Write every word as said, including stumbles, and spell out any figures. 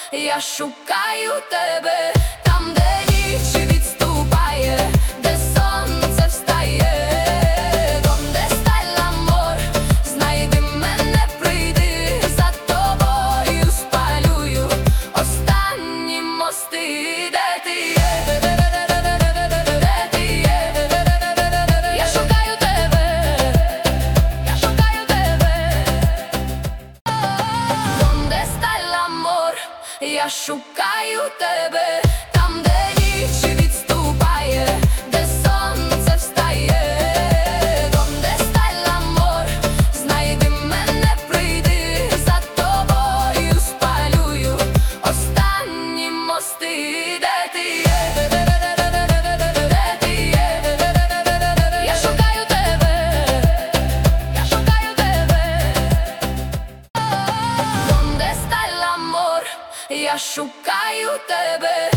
я шукаю тебе, там, де ніч відступає, де сонце встає, donde está el amor, знайди мене, прийди, за тобою спалюю останні мости, де ти є, де ти є, я шукаю тебе, я шукаю тебе, donde está el amor, я шукаю тебе, там, де ніч відступає, де сонце встає, donde está el amor, знайди мене, прийди, за тобою спалюю останні мости, де ти є, де ти є, я шукаю тебе, я шукаю тебе, donde está el amor, я шукаю тебе.